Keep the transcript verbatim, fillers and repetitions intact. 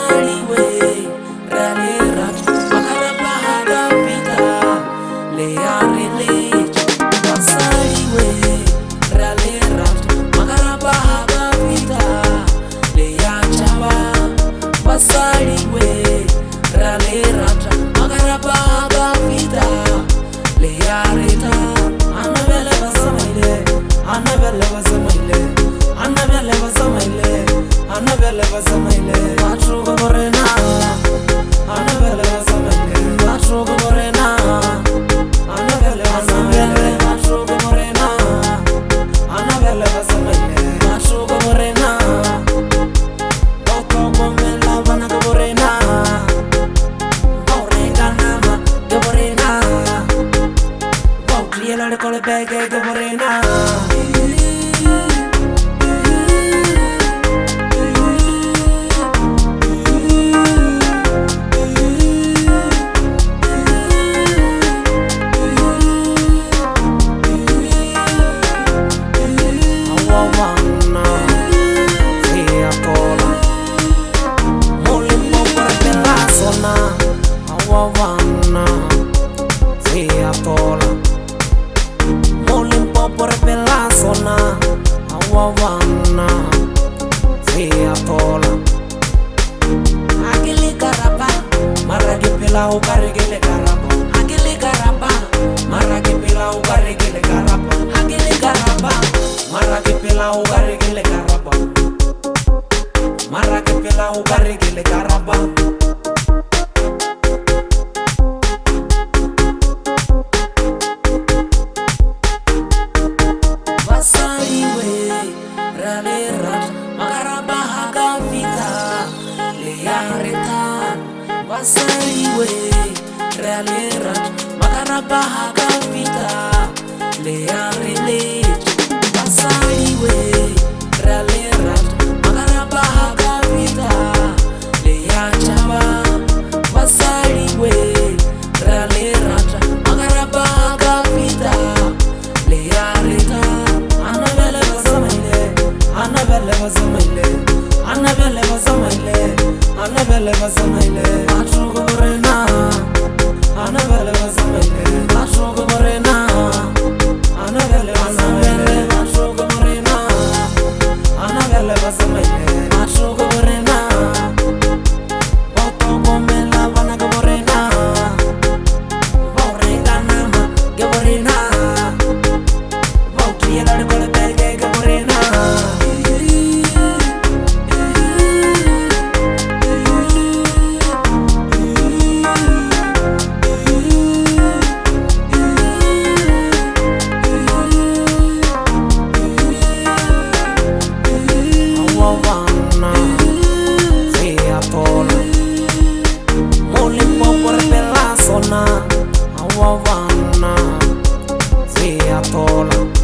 Basaliwe, Ralerat, Makarabahaga Vita, Learile, Basaliwe, Ralerat, Makarabahaga Vita, Lea Chava, Basaliwe, Ralerat, Makarabahaga Vita, Lea Rita, Annabella Basamaile, Annabella Basamaile, Annabella Basamaile, Annabella Basamaile, Matro Gorena, Annabella Basamaile, Matro Gorena, Annabella Basamaile, Matro Gorena, Annabella Basamaile, Matro Gorena, Boko Gomela Vanaga Gorena, Gorena Nama, Gorena, Bokliela de Colebege Gorena. Awawana, sia tola. Molimpo por pela zona. Awawana, sia tola. Agili garaba, maragi pela ugarigile garaba. Agili garaba, maragi pela ugarigile garaba. Agili garaba, maragi pela ugarigile garaba. Maragi pela ugarigile garaba. Ralerat, Makarabahaga Vita, Learetan, Basaliwe, Ralerat, Makarabahaga Vita, Learelet, Basaliwe, Ralerat, Makarabahaga Vita, Lea Chava, Basaliwe, Ralerat, Makarabahaga Vita, Learetan, Annabella Annabella Basamaile, Annabella Basamaile, Annabella Basamaile, Matro Gorena, Annabella Basamaile, Matro Gorena, Annabella Basamaile, Matro Gorena, Annabella Basamaile, Matro Gorena, Boko Gomela Vanaga Gorena, Gorena Nama, Gorena, Bokliela de Colebege Gorena. Awawana, sia tola.